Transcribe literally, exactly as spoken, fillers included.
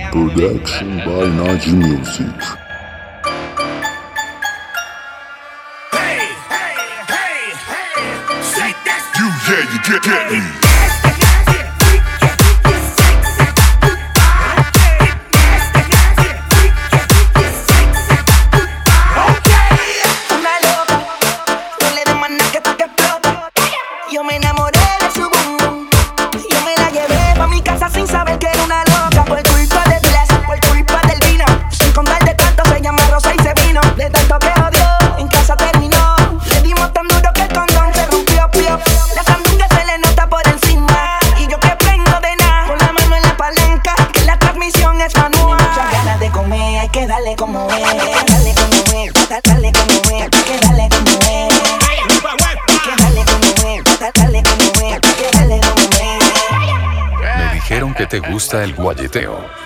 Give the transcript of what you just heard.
Production by Naji Music. Hey, hey, hey, hey, shake that. You, yeah, you get, get me. Yo me enamoré de su boom boom. Yo me la llevé pa' mi casa sin saber que era una loca. Por culpa del bless, por culpa del vino. Sin contar de tanto se llama Rosa y se vino. De tanto que odió, en casa terminó. Le dimos tan duro que el condón se rompió, pio. La sandunga se le nota por encima. Y yo que prendo de nada, con la mano en la palanca, que la transmisión es manual. Tiene muchas ganas de comer, hay que darle como es. Dale como es, dale, dale como es. Hay que darle como es. Me dijeron que te gusta el guayeteo.